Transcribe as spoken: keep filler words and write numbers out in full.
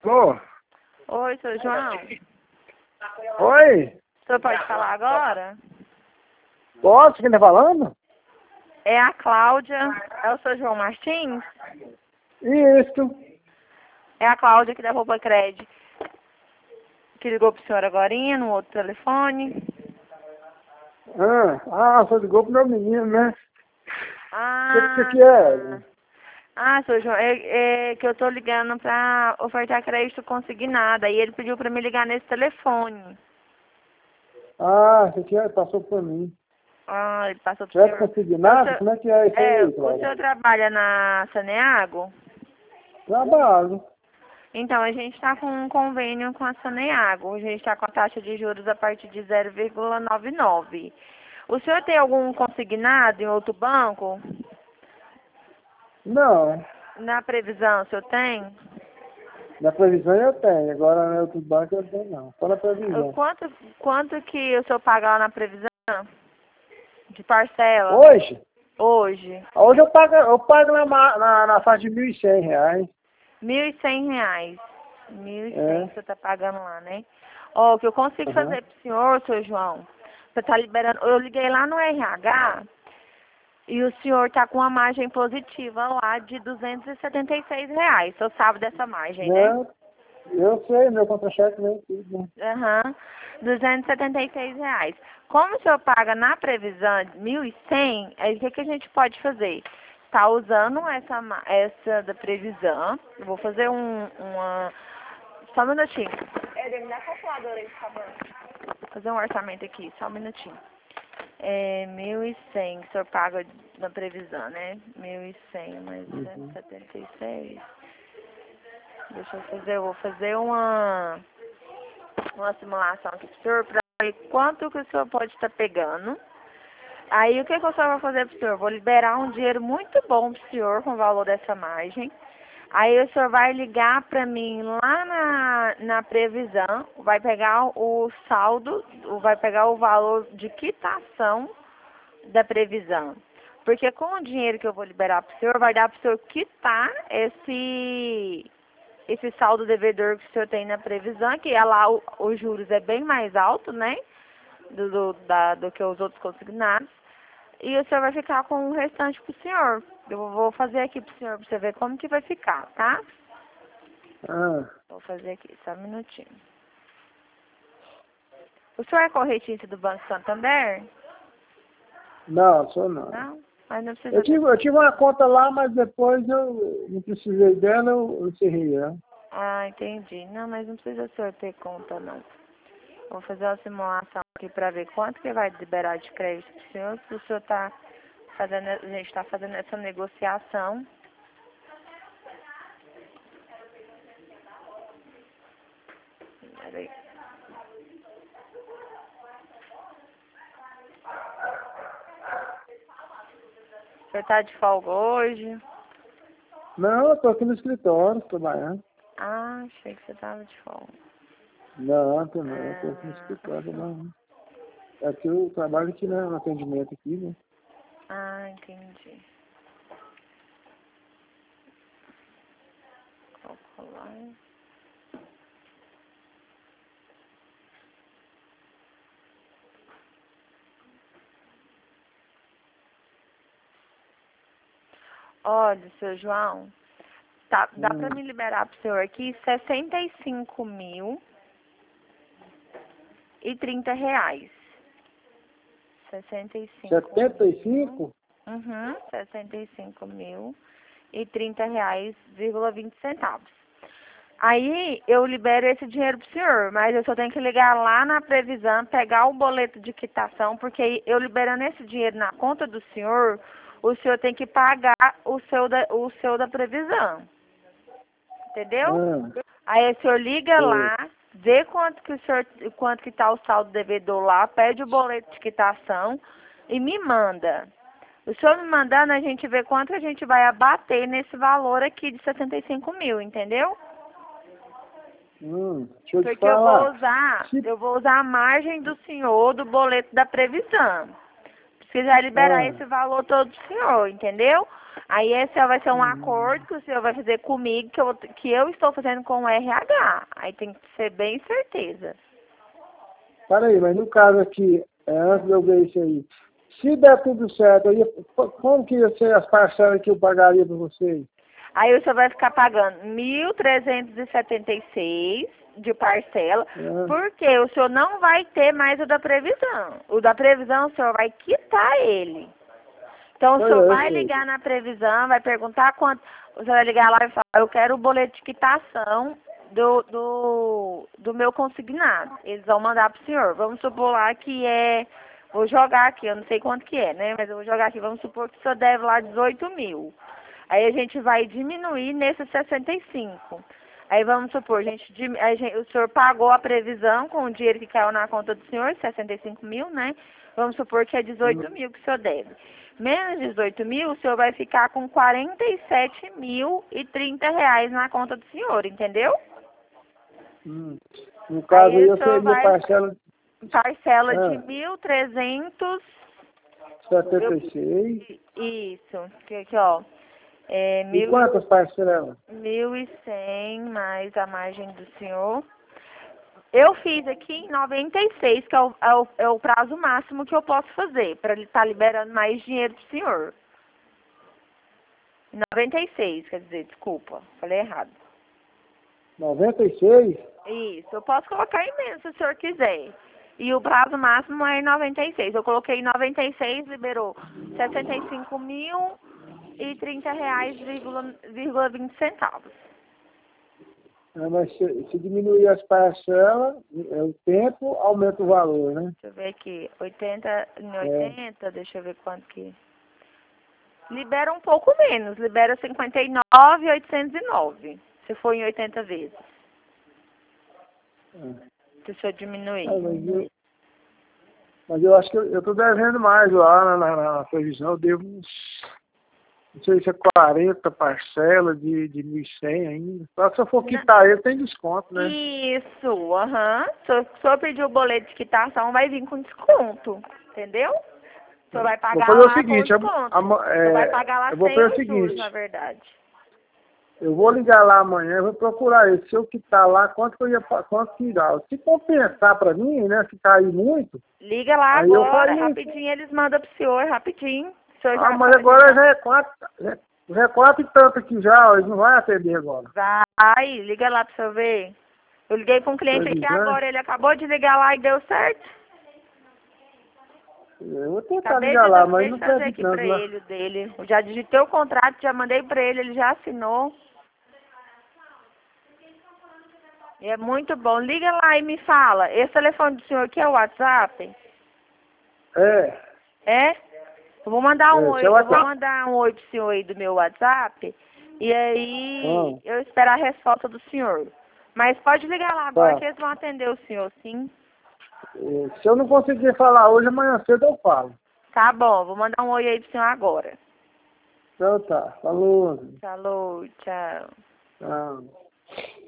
Ô, Oi, seu João. oi, O senhor pode falar agora? posso? Quem tá falando? É a Cláudia. É o seu João Martins? Isso. É a Cláudia aqui da Roupa Cred. Que ligou pro senhor agorinha, no outro telefone. Ah, ah, você ligou pro meu menino, né? O que que você Ah, quer? ah, seu João, é, é que eu tô ligando pra ofertar crédito consignado. E ele pediu pra me ligar nesse telefone. Ah, você quer? Passou por mim. Ah, ele passou pro Quer senhor. conseguir O nada? senhor- Como é que é isso É, aí, o Cláudia? senhor trabalha na Saneago? Trabalho. Então, a gente está com um convênio com a Saneago. A gente está com a taxa de juros a partir de zero vírgula noventa e nove. O senhor tem algum consignado em outro banco? Não, Na previsão, o senhor tem? na previsão eu tenho, agora no outro banco eu tenho não. Só na previsão. Quanto, quanto que o senhor paga lá na previsão? De parcela? Hoje? Hoje? Hoje eu pago, eu pago na, ma- na, na faixa de mil e cem reais. Mil e cem reais. Mil e cem É. que você está pagando lá, né? Ó, o que eu consigo Aham. fazer pro senhor, seu João, você tá liberando... Eu liguei lá no R H... E o senhor está com uma margem positiva lá de duzentos e setenta e seis reais. O senhor sabe dessa margem, né? Não, eu sei, meu contra-cheque vem tudo, né? Aham. duzentos e setenta e seis reais. Como o senhor paga na previsão de mil e cem, aí o que, que a gente pode fazer? Está usando essa, ma- essa da previsão. Eu vou fazer um, uma... Só um minutinho. É, me dá a calculadora aí, por favor. Vou fazer um orçamento aqui, só um minutinho. É mil e cem que o senhor paga na previsão, né? Mil e cem mais duzentos e setenta e seis. Deixa eu fazer, eu vou fazer uma, uma simulação aqui pro senhor para ver quanto que o senhor pode estar pegando. Aí o que, que o senhor vai fazer pro senhor? Vou liberar um dinheiro muito bom pro senhor com o valor dessa margem. Aí o senhor vai ligar para mim lá na, na previsão, vai pegar o saldo, vai pegar o valor de quitação da previsão. Porque com o dinheiro que eu vou liberar para o senhor, vai dar para o senhor quitar esse, esse saldo devedor que o senhor tem na previsão, que é lá o, os juros é bem mais alto, né? Do, do, da, do que os outros consignados. E o senhor vai ficar com o restante para o senhor. Eu vou fazer aqui para o senhor, para você ver como que vai ficar, tá? Ah, Vou fazer aqui, só um minutinho. O senhor é corretista do Banco Santander? não, sou não. Não? Mas não precisa Eu ter. tive, eu tive uma conta lá, mas depois eu não precisei dela, eu, eu encerrei ela. Ah, entendi. Não, mas não precisa o senhor ter conta, não. Vou fazer uma simulação aqui para ver quanto que vai liberar de crédito pro senhor, se o senhor tá fazendo, a gente está fazendo essa negociação. Peraí. O senhor tá de folga hoje? Não, eu tô aqui no escritório trabalhando. Ah, achei que você tava de folga. Não, tô não, eu tô aqui no Ah, escritório trabalhando. Aqui eu trabalho aqui né, no atendimento aqui, né? ah, entendi. Calcular. Olha, seu João, tá, dá Hum. para me liberar pro senhor aqui sessenta e cinco mil e trinta reais. sessenta e cinco setenta e cinco? Uhum, sessenta e cinco mil e trinta reais, vírgula vinte centavos. Aí eu libero esse dinheiro pro senhor, mas eu só tenho que ligar lá na previsão, pegar o boleto de quitação, porque eu liberando esse dinheiro na conta do senhor, o senhor tem que pagar o seu da, o seu da previsão. Entendeu? Ah, Aí o senhor liga sei. lá, vê quanto que o senhor, quanto que tá o saldo devedor lá, pede o boleto de quitação e me manda. O senhor me mandando, a gente vê quanto a gente vai abater nesse valor aqui de sessenta e cinco mil, entendeu? Hum, deixa eu te Porque eu vou falar. usar, Se... eu vou usar a margem do senhor do boleto da previsão. Precisa liberar Ah, esse valor todo do senhor, entendeu? Aí esse vai ser um Uhum. acordo que o senhor vai fazer comigo, que eu, que eu estou fazendo com o R H. Aí tem que ser bem certeza. Peraí, mas no caso aqui, é, antes de eu ver isso aí, se der tudo certo, aí, como que ia ser as parcelas que eu pagaria para vocês? Aí o senhor vai ficar pagando mil trezentos e setenta e seis de parcela, É. porque o senhor não vai ter mais o da previsão. O da previsão o senhor vai quitar ele. Então o Pois senhor é, eu vai sei. ligar na previsão, vai perguntar quanto. O senhor vai ligar lá e falar, eu quero o boleto de quitação do, do, do meu consignado. Eles vão mandar pro senhor. Vamos supor lá que é. Vou jogar aqui, eu não sei quanto que é, né? Mas eu vou jogar aqui, vamos supor que o senhor deve lá dezoito mil. Aí a gente vai diminuir nesses sessenta e cinco. Aí vamos supor, a gente, a gente, o senhor pagou a previsão com o dinheiro que caiu na conta do senhor, sessenta e cinco mil, né? Vamos supor que é dezoito Hum. mil que o senhor deve. Menos dezoito mil, o senhor vai ficar com quarenta e sete mil e trinta reais na conta do senhor, entendeu? Hum. No caso Aí aí, o eu senhor seria vai parcela parcela de ah, mil trezentos. setenta e seis. Isso, que aqui ó. É, E mil, quantas parcelas? mil e cem mais a margem do senhor. Eu fiz aqui em noventa e seis, que é o, é o, é o prazo máximo que eu posso fazer, para ele estar liberando mais dinheiro pro senhor. noventa e seis, quer dizer, desculpa, falei errado. noventa e seis? Isso, eu posso colocar em menos se o senhor quiser. E o prazo máximo é em noventa e seis. Eu coloquei em noventa e seis, liberou sessenta e cinco mil e trinta reais, vírgula, vírgula vinte centavos. Ah, mas se, se diminuir as parcelas, é, o tempo aumenta o valor, né? Deixa eu ver aqui, oitenta em oitenta, é. Deixa eu ver quanto que... Libera um pouco menos, libera cinquenta e nove mil oitocentos e nove, se for em oitenta vezes. É. Se o senhor diminuir. Ah, mas, eu, mas eu acho que eu estou devendo mais lá na, na, na previsão, eu devo uns, não sei se é quarenta parcelas de, de mil e cem ainda. Só se eu for quitar ele, tem desconto, né? Isso, aham. Uhum. Se o senhor pedir o boleto de quitação, vai vir com desconto, entendeu? O senhor vai pagar vou fazer lá o seguinte, com desconto. a, a, O senhor vai pagar lá eu vou sem fazer o os seguinte, juros, na verdade. eu vou ligar lá amanhã, eu vou procurar ele. Se eu quitar lá, quanto que eu ia quanto que dá? Se compensar para mim, né, se cair muito, Liga lá aí eu agora, faria. rapidinho, eles mandam pro senhor, rapidinho. O senhor Ah, já mas faz, agora já... já é quatro, já, já é quatro e tanto aqui já, ó, eles não vão atender agora. Vai, liga lá pro senhor ver. Eu liguei pra um cliente aqui Previsão? agora, ele acabou de ligar lá e deu certo. Eu vou tentar Acabei ligar de, lá, mas deixa não eu fazer perde aqui pra tanto lá. ele, o dele. Eu já digitei o contrato, já mandei pra ele, ele já assinou. E é muito bom. Liga lá e me fala. Esse telefone do senhor aqui é o WhatsApp? É, É? Eu vou mandar um é, oi, seu eu vou WhatsApp. mandar um oi pro senhor aí do meu WhatsApp. E aí Ah, eu esperar a resposta do senhor. Mas pode ligar lá agora tá. que eles vão atender o senhor, sim. É, se eu não conseguir falar hoje, amanhã cedo eu falo. Tá bom, vou mandar um oi aí pro senhor agora. Então tá, falou. Falou, tchau. Tchau.